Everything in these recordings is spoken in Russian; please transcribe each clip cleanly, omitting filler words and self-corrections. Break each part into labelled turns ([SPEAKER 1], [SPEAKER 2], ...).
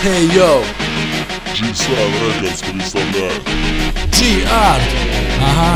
[SPEAKER 1] Hey yo,
[SPEAKER 2] G-Sound Records представляет
[SPEAKER 1] G-Art. Ага.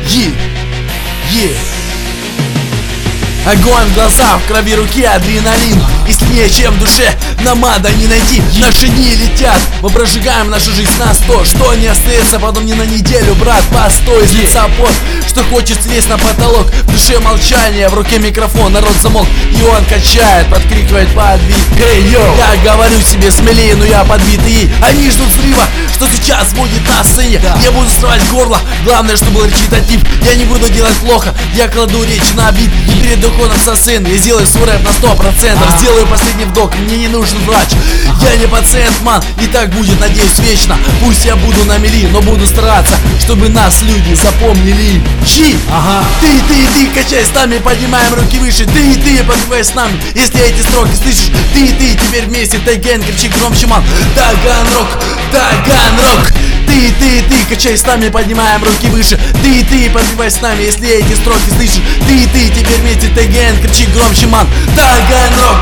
[SPEAKER 1] Огонь в глазах, в крови руки адреналин. И сильнее, чем в душе, намада не найти. Наши дни летят, мы прожигаем нашу жизнь на 100. Что не остается потом не на неделю, брат, постой. Из лица пот, что хочет слезть на потолок. В душе молчание, в руке микрофон, народ замолк. И он качает, подкрикивает подбит. Эй, йоу, я говорю себе смелее, но я подбитый ей. Они ждут взрыва, что сейчас будет на сцене. Я буду срывать горло, главное, чтобы был речитатив. Я не буду делать плохо, я кладу речь на бит. И перед уходом со сцены я сделаю свой рэп на 100%. Сделаю последний вдох, мне не нужен врач. Я не пациент, ман, и так будет, надеюсь, вечно. Пусть я буду на мели, но буду стараться, чтобы нас люди запомнили. Ты, качай с нами, поднимаем руки выше. Ты, подбивай с нами, если эти строки слышишь. Ты, теперь вместе, Тайген, кричи громче, ман. Таганрог. Ты, качай с нами, поднимаем руки выше. Ты, подбивай с нами, если эти строки слышишь. Ты, теперь вместе, Тайген, кричи громче, ман. Таганрог.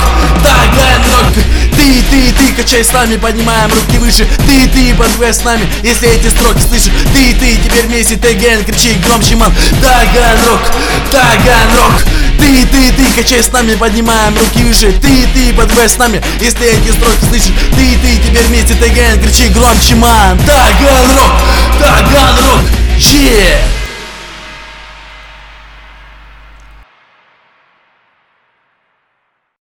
[SPEAKER 1] Ты, качай с нами, поднимаем руки выше. Ты, подбивай с нами, если эти строки слышишь. Ты, теперь вместе, Тайген, кричи громче, ман. Таганрог. Ты, качай с нами, поднимаем руки выше. Ты, подбивай с нами, если эти строки слышишь. Ты, теперь вместе, Тайген, кричи громче, ман. Таганрог.